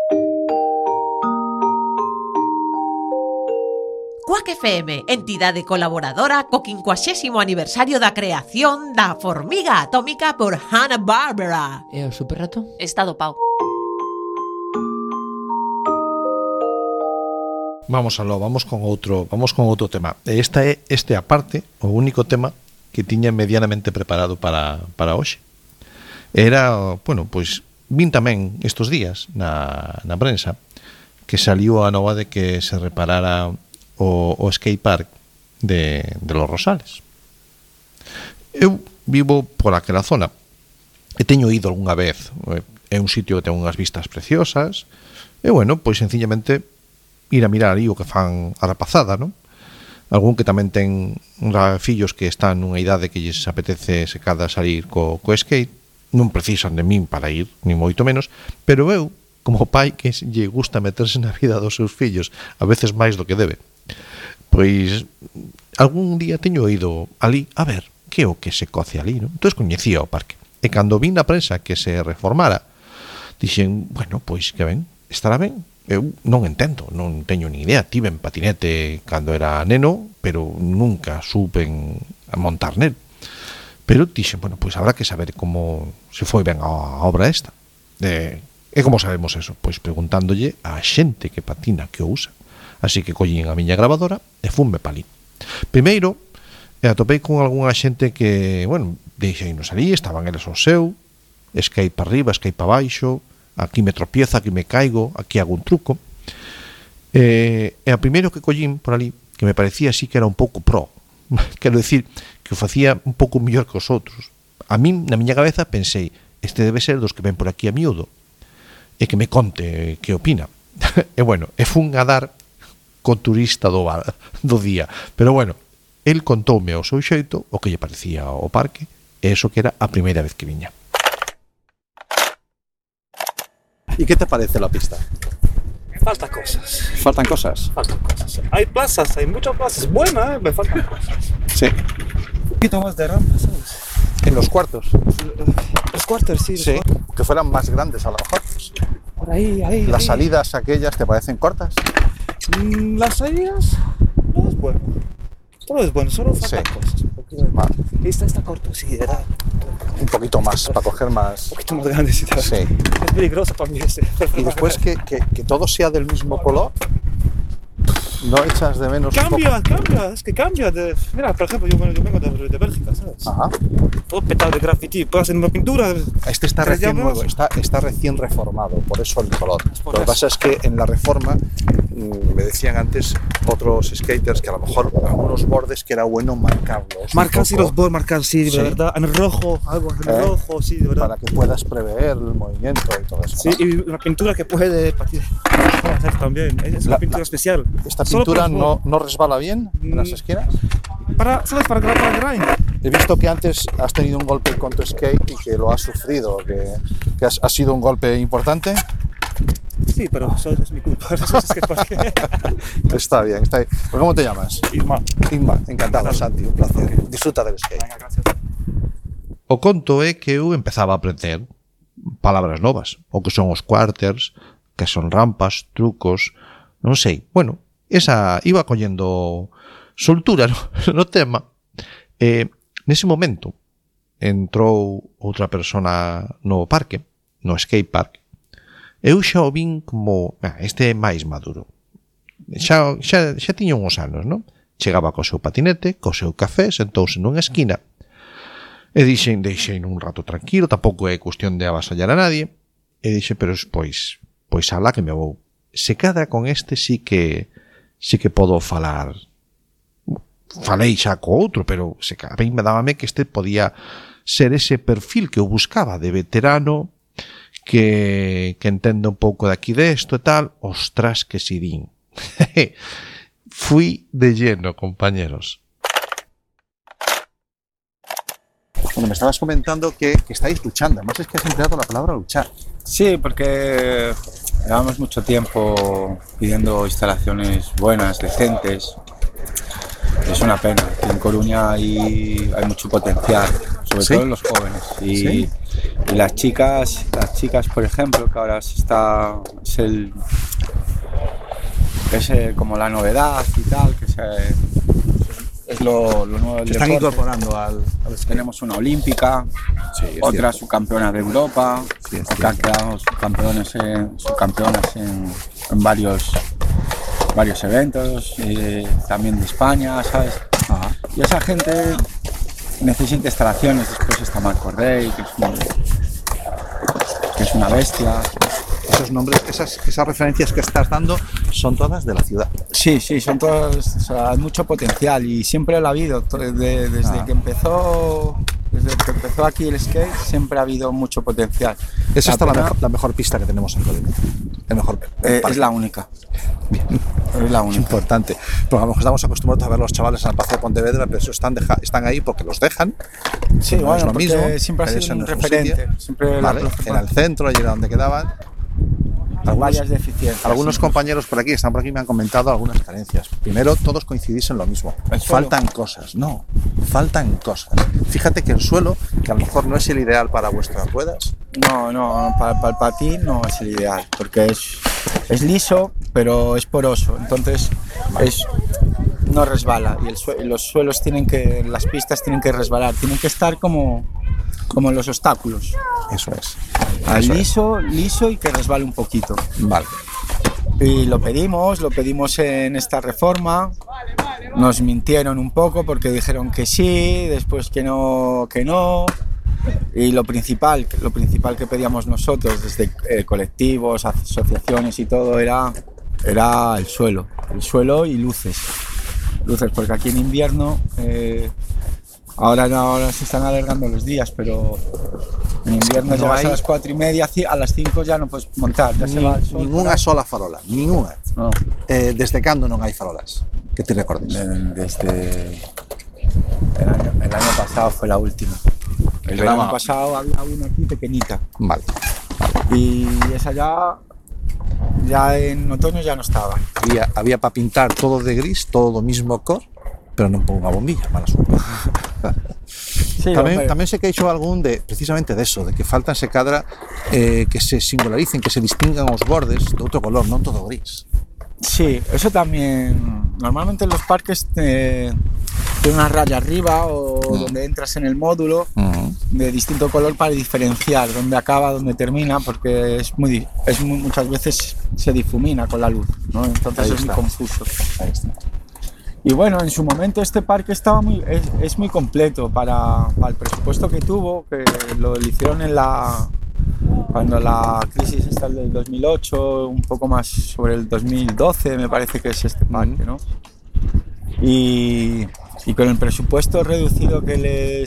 Quack FM, entidade colaboradora co 50º aniversario da creación da formiga atómica por Hanna-Barbera. E o superrato? Está dopado. Vamos con outro tema. Este é a parte, o único tema que tiña medianamente preparado para hoxe. Era, bueno, pois vin tamén estes días na prensa que saliu a nova de que se reparara o skate park de Los Rosales. Eu vivo por aquela zona e teño ido algunha vez. É un sitio que ten unhas vistas preciosas e, bueno, pois sencillamente ir a mirar aí o que fan a rapazada, non? Algún que tamén ten fillos que están nunha idade que lles apetece se cada salir co skate, non precisan de min para ir, ni moito menos, pero eu, como pai que lle gusta meterse na vida dos seus fillos, a veces máis do que debe, pois algún día teño ido ali a ver que é o que se coce ali, non? Entón coñecía o parque, e cando vin na prensa que se reformara, dixen, bueno, pois que ben, estará ben. Eu non entendo, non teño ni idea. Tiven patinete cando era neno, pero nunca supen a montar nel. Pero dixen, bueno, pois habrá que saber como se foi ben a obra esta. E como sabemos eso? Pois preguntándolle a xente que patina, que o usa. Así que collín a miña grabadora e funme palí. Primeiro, atopei con algunha xente que, bueno, deixeinos ali, estaban eles ao seu, skate para arriba, skate para baixo, aquí me tropiezo, aquí me caigo, aquí hago un truco. E a primeiro que collín por ali, que me parecía así que era un pouco pro, quero dicir, que o facía un pouco mellor que os outros. A min, na miña cabeza, pensei, este debe ser dos que ven por aquí a miúdo, e que me conte que opina. E bueno, e fun a dar co turista do día. Pero bueno, el contoume ao seu xeito o que lle parecía o parque, e eso que era a primeira vez que viña. ¿Y qué te parece la pista? Faltan cosas. ¿Faltan cosas? Faltan cosas. Hay plazas, hay muchas plazas buenas, me faltan cosas. Sí. Un poquito más de rampa, ¿sabes? En los cuartos. Los cuartos, sí. Sí, que fueran más grandes a lo mejor. Por ahí. ¿Las salidas aquellas te parecen cortas? Las salidas no es bueno. Todo es bueno, solo faltan cosas. Vale. Está corto, sí, era un poquito más, para coger más. Un poquito más grande, sí. Es peligroso para mí este. Y después que todo sea del mismo color, ¿no echas de menos cambia, es que cambia. Mira, por ejemplo, yo vengo de Bélgica, ¿sabes? Ajá. Todo petado de graffiti, puedes hacer una pintura. Este está recién nuevo, está recién reformado, por eso el color. Lo que pasa es que en la reforma, me decían antes otros skaters que a lo mejor algunos bordes que era bueno marcarlos. Marcar sí los bordes, marcar sí, de verdad. En rojo, algo en rojo, sí, de verdad. Para que puedas prever el movimiento y todo eso. Sí, ¿no? Y una pintura que puede hacer también. Es una pintura especial. ¿Esta pintura no resbala bien en las esquinas? ¿Sabes? Para el grind. He visto que antes has tenido un golpe con tu skate y que lo has sufrido, que ha sido un golpe importante. Sí, pero eso es mi culpa. Está bien. ¿Cómo te llamas? Isma, encantado, Santi, un placer. Disfruta del skate. Venga, gracias. O conto é que eu empezaba a aprender palabras novas, o que son os quarters, que son rampas, trucos, non sei. Bueno, esa iba collendo soltura no tema. Nese momento entrou outra persona no parque, no skate park. Eu xa o vin como, este é máis maduro. Xa tiña uns anos, non? Chegaba co seu patinete, co seu café, sentouse nunha esquina E deixen un rato tranquilo, tampouco é cuestión de avasallar a nadie. E dixe, pero pois alá que me vou. Se cadra con este sí que podo falar. Falei xa co outro, pero a mí me dábame que este podía ser ese perfil que eu buscaba de veterano que entende un pouco de aquí desto e tal. Ostras, que si din. Fui de lleno, compañeros. Bueno, me estabas comentando que estáis luchando. Además es que has empleado la palabra luchar. Sí, porque llevamos mucho tiempo pidiendo instalaciones buenas, decentes. Es una pena. Aquí en Coruña hay mucho potencial, sobre todo en los jóvenes. Y las chicas, por ejemplo, que ahora es como la novedad y tal, que es lo nuevo del deporte. Están incorporando al Tenemos una olímpica, otra subcampeona de Europa, otra que quedado subcampeonas en varios eventos, también de España, ¿sabes? Y esa gente necesita instalaciones. Después está Marco Rey, que es una bestia. Esos nombres, esas referencias que estás dando son todas de la ciudad. Sí, son todas, o sea, hay mucho potencial y siempre lo ha habido. Desde que empezó aquí el skate siempre ha habido mucho potencial. ¿Es esta la mejor pista que tenemos en Coruña? Es la única. Bien. Es la única. Importante. Porque a lo mejor estamos acostumbrados a ver los chavales en el Paseo de Pontevedra, pero eso están ahí porque los dejan. Sí, no es lo mismo. Siempre ha sido un referente. Siempre en el centro, allí era donde quedaban. Varias deficiencias. Algunos compañeros por aquí, están por aquí, me han comentado algunas carencias. Primero, todos coincidís en lo mismo. Faltan cosas. Fíjate que el suelo, que a lo mejor no es el ideal para vuestras ruedas. No, para el patín no es el ideal, porque es liso, pero es poroso. Entonces, no resbala. Y los suelos las pistas tienen que resbalar, tienen que estar como los obstáculos. Eso es. Liso y que resbale un poquito. Vale. Y lo pedimos en esta reforma. Nos mintieron un poco porque dijeron que sí, después que no. Y lo principal que pedíamos nosotros desde colectivos, asociaciones y todo era el suelo y luces, porque aquí en invierno ahora se están alargando los días, pero en invierno ya vas a las 4:30, a las 5 ya no puedes montar, ya se va el sol. Ninguna sola farola, ninguna. No. ¿Desde cuándo no hay farolas? Que te recordes. Desde el año pasado fue la última. El verano pasado había una aquí pequeñita. Vale. Y esa ya en otoño ya no estaba. Había para pintar todo de gris, todo lo mismo color, pero non pongo unha bombilla, mala suerte. Tamén se queixou algún precisamente deso, de que faltan se cadra que se singularicen, que se distingan os bordes de outro color, non todo gris. Sí, eso también. Normalmente en los parques tiene una raya arriba o donde entras en el módulo de distinto color para diferenciar dónde acaba, dónde termina, porque muchas veces se difumina con la luz, ¿no? Entonces es muy confuso. Ahí está. Y bueno, en su momento este parque estaba es muy completo para el presupuesto que tuvo, que lo hicieron cuando la crisis está del 2008, un poco más sobre el 2012 me parece que es este parque, ¿no? Y con el presupuesto reducido que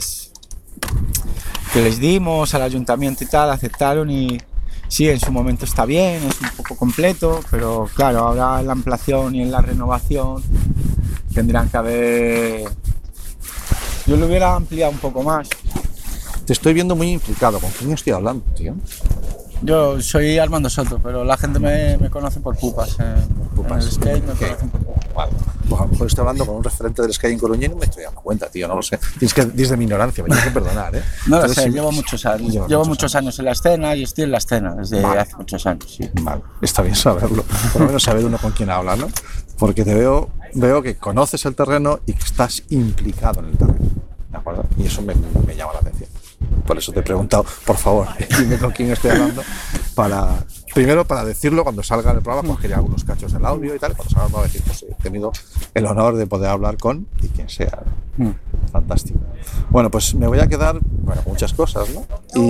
les dimos al ayuntamiento y tal, aceptaron y sí, en su momento está bien, es un poco completo, pero claro, ahora en la ampliación y en la renovación tendrán que haber... Yo lo hubiera ampliado un poco más. Te estoy viendo muy implicado. ¿Con quién estoy hablando, tío? Yo soy Armando Soto, pero la gente me conoce por Pupas. En el skate me conocen por Pupas. Vale. Pues a lo mejor estoy hablando con un referente del skate en Coruña y no me estoy dando cuenta, tío, no lo sé. Tienes que, desde mi ignorancia, me tienes que perdonar, ¿eh? No lo sé, llevo muchos años. Llevo muchos años en la escena y estoy en la escena desde hace muchos años, sí. Vale, está bien saberlo. Por lo menos saber uno con quién habla, ¿no? Porque te veo que conoces el terreno y que estás implicado en el terreno, ¿de acuerdo? Y eso me llama la atención. Por eso te he preguntado, por favor, dime con quién estoy hablando, primero para decirlo cuando salga el programa, cogeré algunos cachos del audio y tal, cuando salga el programa decir, pues he tenido el honor de poder hablar con y quien sea. Fantástico. Bueno, pues me voy a quedar, bueno, con muchas cosas, ¿no?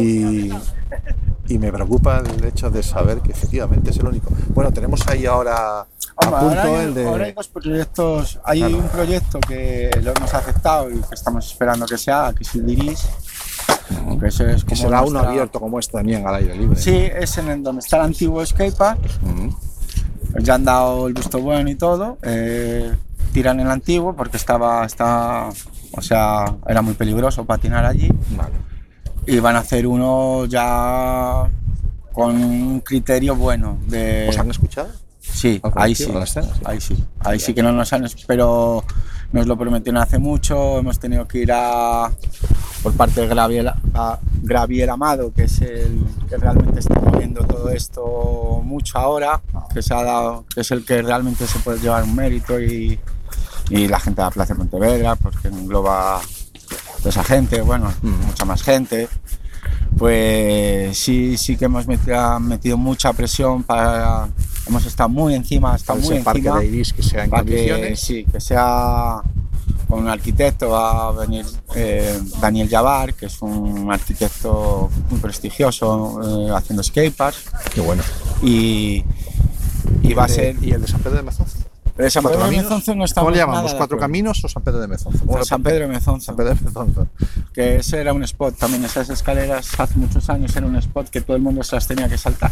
Y me preocupa el hecho de saber que efectivamente es el único. Bueno, tenemos ahí ahora a punto el de... Ahora hay dos proyectos. Hay un proyecto que lo hemos aceptado y que estamos esperando que se haga, que es el Diris. Que eso es como será uno abierto como este también al aire libre. Sí, es en donde está el antiguo skatepark. Ya han dado el visto bueno y todo. Tiran el antiguo porque o sea, era muy peligroso patinar allí. Vale. Y van a hacer uno ya con un criterio bueno. ¿Os han escuchado? Sí, ahí sí. Ahí sí. Ahí sí que no nos han, pero nos lo prometieron hace mucho. Hemos tenido que ir por parte de Gravier Amado, que es el que realmente está moviendo todo esto mucho ahora, que es el que realmente se puede llevar un mérito, y la gente de la Plaza de Pontevedra, porque engloba toda esa gente, bueno, mucha más gente. Pues sí que hemos metido mucha presión hemos estado muy encima, parque de Iris que sea en condiciones. Que sea con un arquitecto. Va a venir Daniel Yavar, que es un arquitecto muy prestigioso haciendo skateparks. Qué bueno. Y va a ser... ¿Y el de San Pedro de Mezonzo? De San Pedro de Mezonzo no estamos. ¿Cómo le llamamos? ¿Cuatro Caminos o San Pedro de Mezonzo? San Pedro de Mezonzo. San Pedro de Mezonzo. Que ese era un spot también. Esas escaleras hace muchos años era un spot que todo el mundo se las tenía que saltar.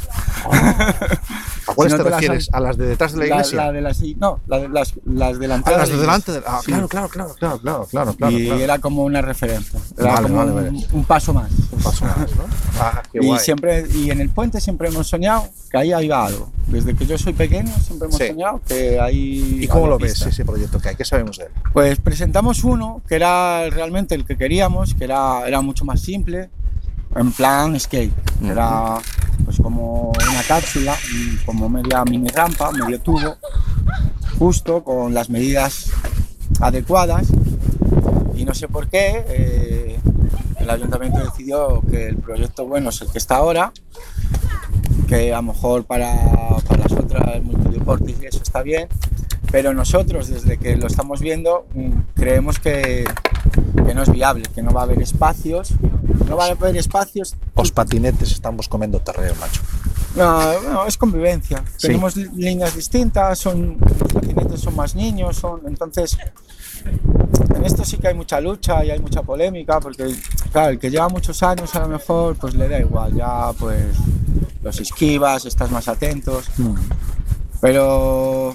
¿A cuáles te refieres? ¿A las de detrás de la iglesia? Las de la entrada. Las de delante. Sí. Claro. Y era como una referencia. Era un paso más. Un paso más, ¿no? Qué guay. Y en el puente siempre hemos soñado que ahí había algo. Desde que yo soy pequeño siempre hemos soñado que ahí. ¿Y cómo lo ves ese proyecto que hay? ¿Qué sabemos de él? Pues presentamos uno que era realmente el que queríamos, que era mucho más simple, en plan skate. Era pues como una cápsula, como media mini rampa, medio tubo, justo con las medidas adecuadas. Y no sé por qué el ayuntamiento decidió que el proyecto bueno es el que está ahora, que a lo mejor para las otras multideportes y eso está bien, pero nosotros desde que lo estamos viendo creemos que no es viable, que no va a haber espacios. Los patinetes estamos comiendo terreno, macho. No, es convivencia. Sí. Tenemos líneas distintas, los patinetes son más niños, entonces en esto sí que hay mucha lucha y hay mucha polémica, porque claro, el que lleva muchos años a lo mejor pues le da igual, ya pues los esquivas, estás más atentos, pero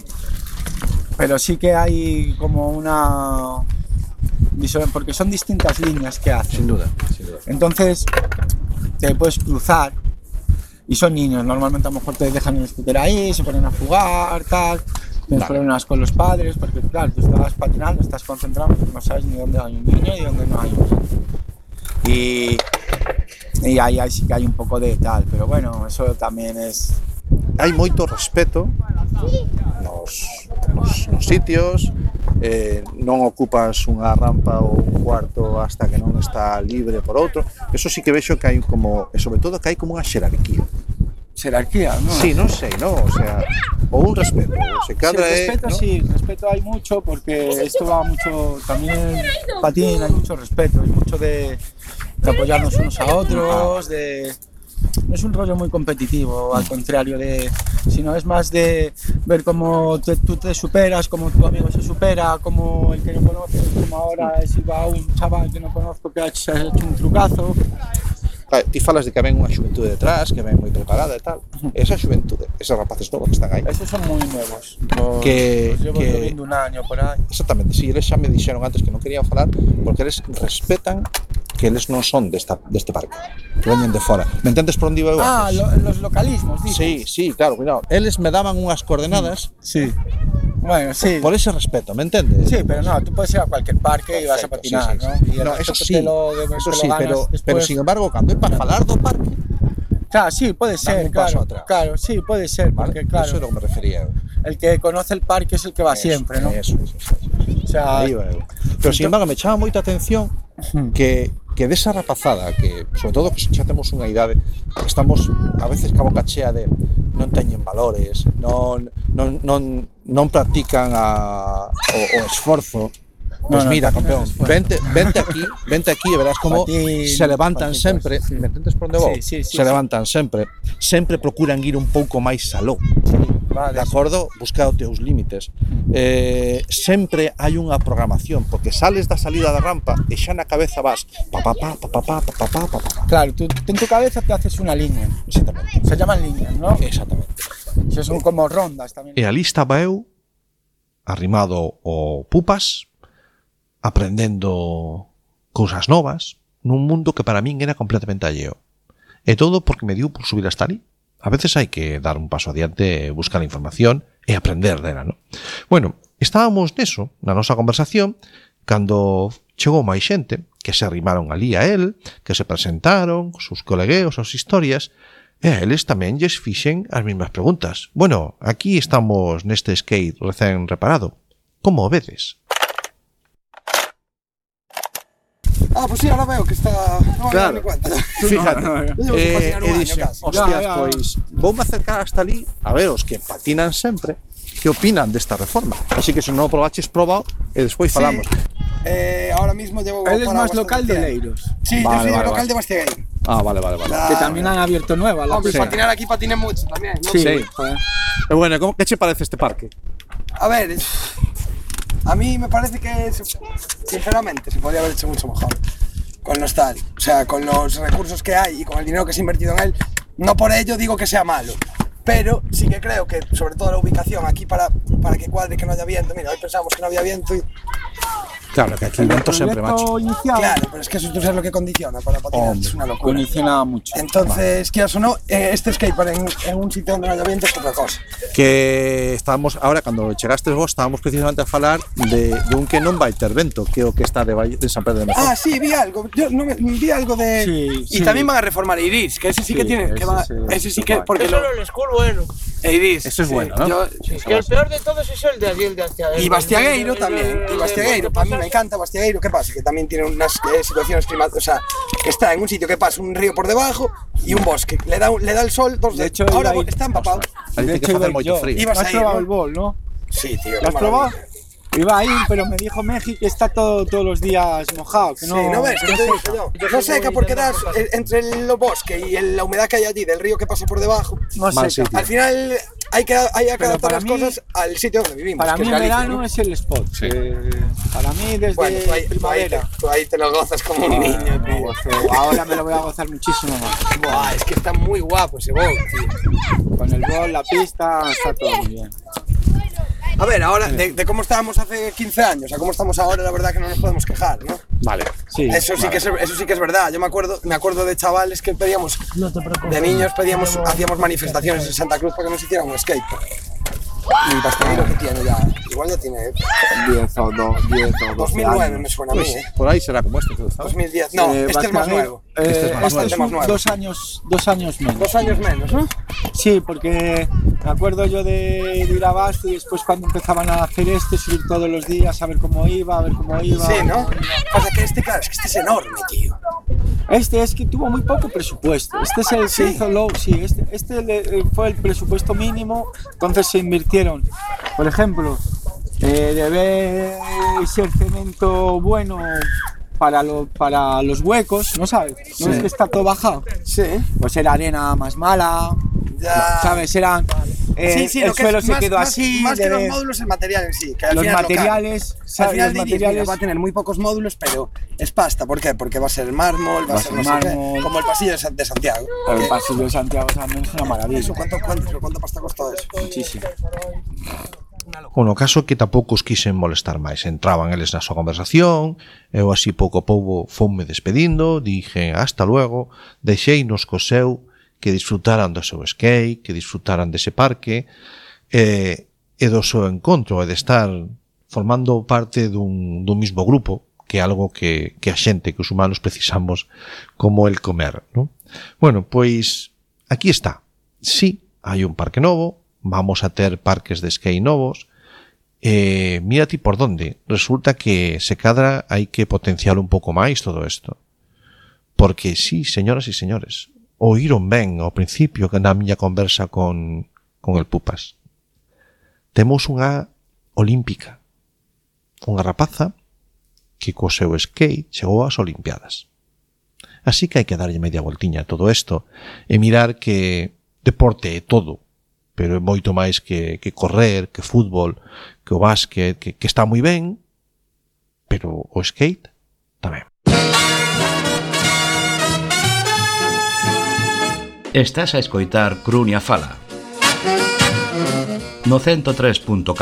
sí que hay como una... porque son distintas líneas que hacen. Sin duda. Entonces te puedes cruzar y son niños, normalmente a lo mejor te dejan el scooter ahí, se ponen a jugar, tal. Tienes problemas con los padres, porque claro, tú estás patinando, estás concentrado, no sabes ni dónde hay un niño y dónde no hay un niño. Y ahí sí que hay un poco de tal, pero bueno, eso también es... Hai moito respeto nos sitios, non ocupas unha rampa ou un cuarto hasta que non está libre por outro. Eso sí que vexo que hai como, e sobre todo que hai como unha xerarquía. Xerarquía, ¿no? Sí, non sei, ¿no? O sea, o un respeto. Se cada respeto hay mucho, porque esto va mucho, también patín, hay mucho respeto, hay mucho de apoyarnos unos a otros, no es un rollo muy competitivo, al contrario sino es más de ver cómo tú te superas, cómo tu amigo se supera, cómo el que no conoces, como ahora si va un chaval que no conozco que ha hecho un trucazo. Claro, ti falas de que ven unha xuventude detrás, que ven moi preparada e tal. Esa xuventude, esos rapaces novos que están aí. Esos son moi nuevos. Los llevo viendo un año por aí. Exactamente, sí, eles xa me dixeron antes que non querían falar porque eles respetan que eles non son deste parque, que veñen de fora. Me entendes por onde iba eu? Los localismos, dices. Sí, claro, cuidado. Eles me daban unhas coordenadas. Sí. Bueno, sí. Por ese respeto, ¿me entiendes? Sí, pero no, tú puedes ir a cualquier parque y vas a patinar, sí. ¿no? Y no, eso sí, pero sin embargo, cuando é para falar do parque... Claro, sí, puede ser, claro, sí, puede ser, porque claro... Eso é o que me refería. El que conoce el parque es el que va siempre, ¿no? Eso. O sea, pero sin embargo, me chama moita atención que desa rapazada, que sobre todo que xa temos unha idade, estamos a veces ca boca chea de non teñen valores, non practican o esforzo, Pues No, mira, patines campeón, después. vente aquí e verás como Patín, se levantan patín, sempre, sí. me entendes por onde vou? Sí, Se levantan sempre procuran ir un pouco máis aló. Vale, De acordo? Busca os teus límites. Sempre hai unha programación, porque sales da salida da rampa e xa na cabeza vas pa. Claro, tú en tu cabeza te haces una línea. Exactamente. Se llaman líneas, ¿no? Exactamente. Eso son como rondas también. E ali estaba eu, arrimado ao pupas, aprendendo cousas novas, nun mundo que para min era completamente alleo. E todo porque me dio por subir hasta ali. A veces hai que dar un paso adiante, buscar información e aprender dela, ¿no? Bueno, estábamos neso, na nosa conversación, cando chegou máis xente, que se arrimaron ali a él, que se presentaron, os seus colegueos, as historias, e a eles tamén lles fixen as mesmas preguntas. Bueno, aquí estamos neste skate recén reparado. Como o vedes? Ah, pues sí, ahora veo que está... No me Claro. doy cuenta. Fíjate, Yo llevo sin patinar un año dixen, casi. hostias, Ya. pois voume acercar hasta ali a ver os que patinan sempre que opinan desta reforma. Así que se non o probaches, probao e despois Sí. falamos. Ahora mismo llevo... Él es para más bastante local de tiempo. Leiros. Sí, Vale, yo soy vale, local vale. de Bastiagueiro. Ah, vale. Que también han abierto nueva la Hombre, pista. patinar aquí patiné mucho también, ¿no? Sí, joder. E bueno, que che parece este parque? A ver, a mí me parece que, sinceramente, se podría haber hecho mucho mejor con los tal. O sea, con los recursos que hay y con el dinero que se ha invertido en él, no por ello digo que sea malo. Pero sí que creo que, sobre todo la ubicación aquí para que cuadre, que no haya viento. Mira, hoy pensamos que no había viento y... Claro, que aquí el viento sempre, macho. Claro, pero es que eso tú sabes lo que condiciona para patinar, es una locura. Condiciona mucho. Entonces, quieras o no, este skatepark en un sitio donde no haya viento es otra cosa. Que estábamos, ahora, cando chegastes vos, estábamos precisamente a falar de un que non vai ter vento, que é o que está de San Pedro de Mejón. Ah, sí, vi algo. Yo no vi algo de... Sí, y también van a reformar Iris, que ese sí que tiene... Ese sí que... Porque Eso no es cool, bueno. Iris. Ese es bueno, ¿no? Que el peor de todos es el de allí, el de Bastiagueiro. Y Bastiagueiro también. Y Bastiagueiro, para mí me encanta Bastiagueiro. ¿Qué pasa? Que también tiene unas situaciones climáticas. O sea, que está en un sitio que pasa un río por debajo y un bosque. Le da el sol dos De hecho, ahora iba a ir- está empapado. De hecho, iba yo. Ibas ¿Has a ir, probado ¿no? el bol, no? Sí, tío. ¿Lo has probado? Iba a ir, pero me dijo México que está todos los días mojado. Que Sí, ¿no ves? que no Entonces, seca. no seca porque das entre el bosque y la humedad que hay allí del río que pasa por debajo. No seca. Al final hay que Pero adaptar para las mí- cosas al sitio donde vivimos. Para que mí es en Galicia, verano ¿no? es el spot. Para mí desde Bueno, primavera. tú ahí te lo gozas como un niño, tío. Ahora me lo voy a gozar muchísimo más. Buah, es que está muy guapo ese bol, tío. Con el bol, la pista, está todo muy bien. A ver, ahora, de cómo estábamos hace 15 años a cómo estamos ahora, la verdad que no nos podemos quejar, ¿no? Vale. Sí. Eso sí que es verdad. Yo me acuerdo de chavales que pedíamos, de niños hacíamos manifestaciones en Santa Cruz para que nos hicieran un skatepark. Y Bastiagueiro que tiene ya, igual ya tiene 10 o 12 2009 años. me suena a mí, Pues, por ahí será como este, ¿sabes? 2010, no, este es más nuevo. Este es más Este nuevo. es más nuevo. 2 años menos. 2 años menos, ¿no? Sí, porque me acuerdo yo de ir a Basti y después cuando empezaban a hacer subir todos los días a ver cómo iba, Sí, ¿no? Pasa que claro, es que este es enorme, tío. Este es que tuvo muy poco presupuesto. Este es el que hizo Low, sí. Fue el presupuesto mínimo, entonces se invirtieron. Por ejemplo, debe ser cemento bueno para los huecos, ¿no sabes? ¿No Sí. es que está todo bajado? Sí. Pues era arena más mala, Ya. ¿sabes? Eran... Sí, el lo que suelo es se más, quedó más- así. Más que debe- los módulos, el material en sí. Que al Los final lo materiales, cambia. Al ¿sabes? final Los dirías, materiales- mira, va a tener muy pocos módulos, pero es pasta. ¿Por qué? Porque va a ser mármol, va a ser no sé qué, mármol. como el pasillo de Santiago. El Que- pasillo de Santiago también es una maravilla. Eso, ¿cuánta pasta costó eso? Muchísimo. Bueno, o caso que tampouco os quixen molestar máis. Entraban eles na súa conversación, eu así pouco a pouco fonme despedindo, dixen hasta luego, deixeinos co seu, que disfrutaran do seu skate, que disfrutaran dese parque, e do seu encontro, e de estar formando parte dun mismo grupo, que é algo que a xente, que os humanos precisamos como el comer, ¿no? Bueno, pois aquí está. Sí, hai un parque novo, vamos a ter parques de skate novos. Mira ti por donde. Resulta que se cadra hai que potenciar un pouco máis todo isto. Porque sí, señoras e señores, oíron ben ao principio que na miña conversa con el Pupas. Temos unha olímpica, unha rapaza que co seu skate chegou ás Olimpiadas. Así que hai que darlle media voltiña a todo isto e mirar que deporte é todo, pero é moito máis que correr, que fútbol, que o básquet, que está moi ben, pero o skate tamén. Estás a escoitar Crunia Fala no 103.4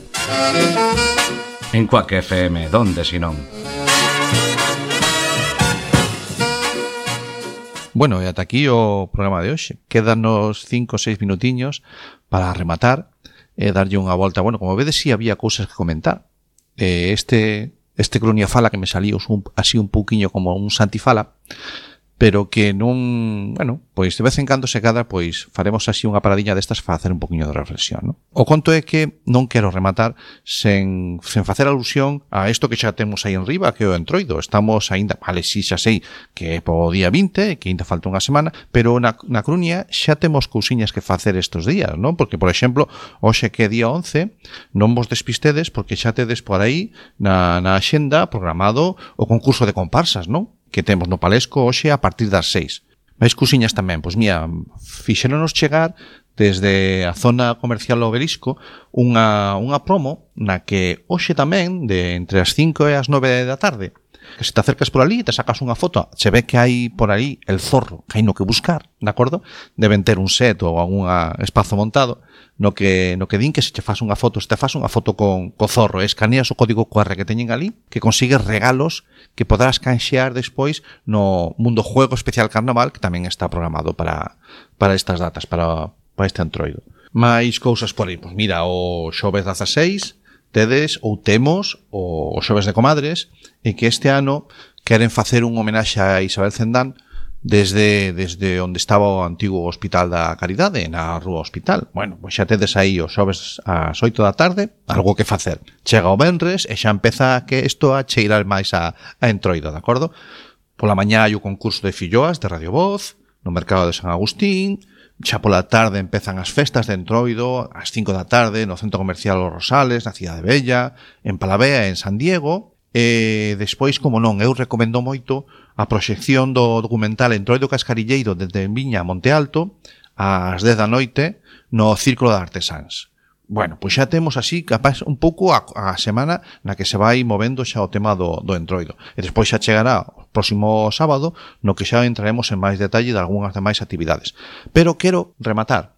en Quack FM, donde si non. Bueno, e ata aquí o programa de hoxe. Quédanos 5 ou 6 minutiños para rematar e darlle unha volta. Bueno, como vedes, si había cousas que comentar. Este Crunia Fala que me saliu así un pouquiño como un Santifala, pero que non, bueno, pois de vez en cando se cadra, pois faremos así unha paradiña destas para facer un poquinho de reflexión, ¿no? O conto é que non quero rematar sen facer alusión a isto que xa temos aí en riba, que é o Entroido. Estamos aínda, vale, si xa sei que é po día 20, que aínda falta unha semana, pero na Crunia xa temos cousiñas que facer estes días, non? Porque, por exemplo, hoxe que é día 11, non vos despistedes porque xa tedes por aí na axenda programado o concurso de comparsas, non? Que temos no Palesco hoxe a partir das 6. Mais cousiñas tamén, pois mira, fixéronos chegar desde a zona comercial Obelisco unha promo na que hoxe tamén, de entre as 5 e as 9 da tarde, que se te acercas por ali e te sacas unha foto, se ve que hai por aí el zorro, que hai no que buscar, de acordo? Deben ter un set ou algún espazo montado no que din que se te faz unha foto, se te faz unha foto con zorro, escaneas o código QR que teñen ali, que consigues regalos que podrás canxear despois no Mundo Juego Especial Carnaval, que tamén está programado para estas datas, para este Entroido. Mais cousas por aí, pois mira, o xoves 16 tedes ou temos o xoves de comadres, e que este ano queren facer un homenaxe a Isabel Zendán desde onde estaba o antigo Hospital da Caridade, na Rúa Hospital. Bueno, pois xa tedes aí os xoves ás 8 da tarde, algo que facer. Chega o venres e xa empeza que isto a cheirar máis a Entroido, de acordo? Pola mañá hai o concurso de filloas de Radio Voz, no Mercado de San Agustín. Xa pola tarde empezan as festas de Entroido, ás 5 da tarde no Centro Comercial Los Rosales, na Cidade Bella, en Palavea, en San Diego. E despois, como non, eu recomendo moito a proxección do documental Entroido Cascarilleiro desde Viña a Monte Alto ás 10 da noite no Círculo de Artesáns. Bueno, pois xa temos así capaz un pouco a semana na que se vai movendo xa o tema do Entroido. E despois xa chegará o próximo sábado no que xa entraremos en máis detalle de algunhas demais actividades. Pero quero rematar,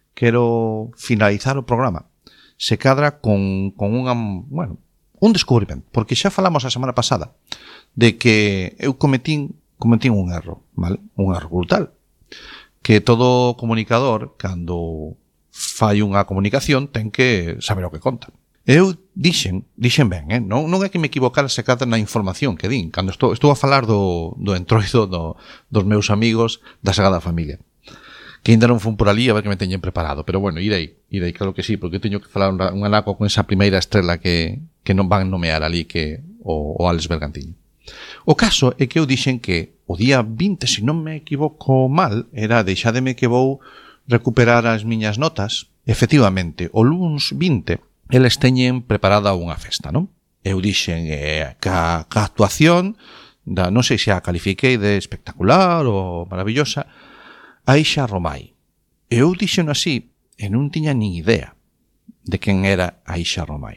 quero finalizar o programa. Se cadra con unha, bueno, un descubrimento, porque xa falamos a semana pasada de que eu cometín un erro, vale? Un erro brutal. Que todo comunicador, cando fai unha comunicación, ten que saber o que conta. Eu dixen ben, non é que me equivocara se cadra na información que din, cando estou a falar do Entroido dos meus amigos da Sagrada Familia. Que ainda non fun por ali a ver que me teñen preparado, pero bueno, irei, claro que sí, porque teño que falar un anaco con esa primeira estrela que non van nomear ali, que o Alex Bergantiño. O caso é que eu dixen que o día 20, se non me equivoco mal, era deixádeme que vou recuperar as miñas notas. Efectivamente, o luns 20 eles teñen preparada unha festa, non? Eu dixen que a actuación non sei se a califiquei de espectacular ou maravillosa, Aixa Romai. Eu dixen así e non tiña nin idea de quen era Aixa Romai.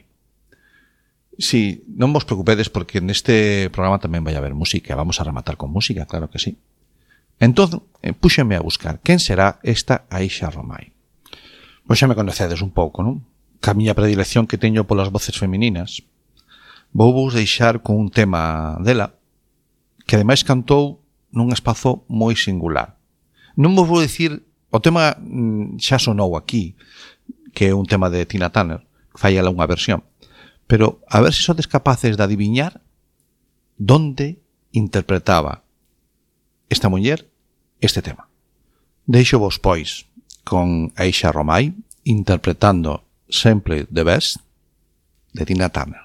Si, non vos preocupedes porque neste programa tamén vai haber música. Vamos a rematar con música, claro que sí. Entón, púxeme a buscar quen será esta Aixa Romai. Pois xa me conocedes un pouco, non? Ca miña predilección que teño polas voces femininas. Vou vos deixar con un tema dela que ademais cantou nun espazo moi singular. Non vos vou dicir, o tema xa sonou aquí, que é un tema de Tina Turner, fai ela unha versión, pero a ver se sodes capaces de adiviñar donde interpretaba esta muller este tema. Deixo vos, pois, con Aixa Romai interpretando Simply the Best de Tina Turner.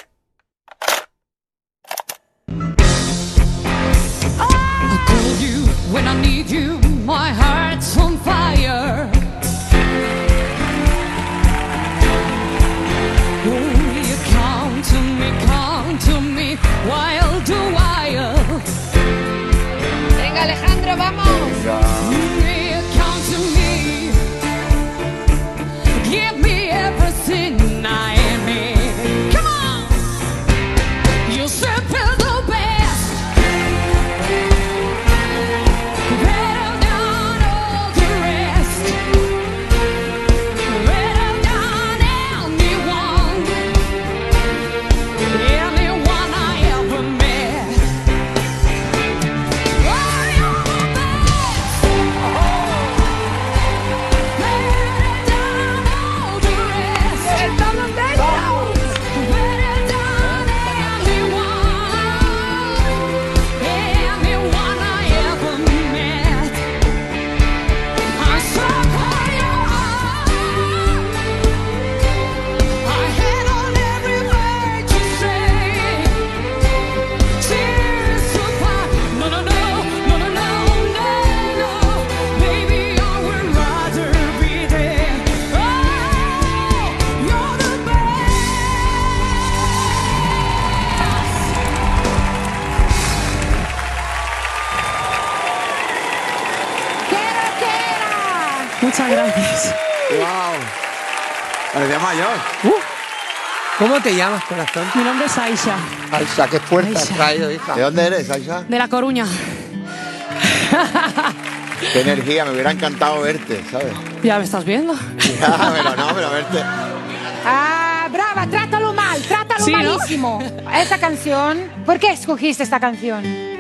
I call you when I need you. My heart's on fire. Oh, you come to me Venga, Alejandro, vamos. Give me everything I am. Come on, you simple the best, better than all the rest, better than anyone I ever met. Oh, you're the best, better than all the rest, better than anyone I ever met. I'm so proud of your heart. I hit on every word you say. Tears so far. No, no, no, no, no, no, no, no. Baby, I would rather be there. Oh, you're the best. Muchas gracias. ¡Wow! Parecía mayor. ¿Cómo te llamas, corazón? Mi nombre es Aisha, Aisha, qué fuerza has Aisha. traído, hija. ¿De dónde eres, Aisha? de La Coruña. Qué energía, me hubiera encantado verte, ¿sabes? Ya me estás viendo. Ya, pero verte. Ah, brava, trátalo mal, trátalo Sí, ¿no? malísimo. Esta canción, ¿por qué escogiste esta canción?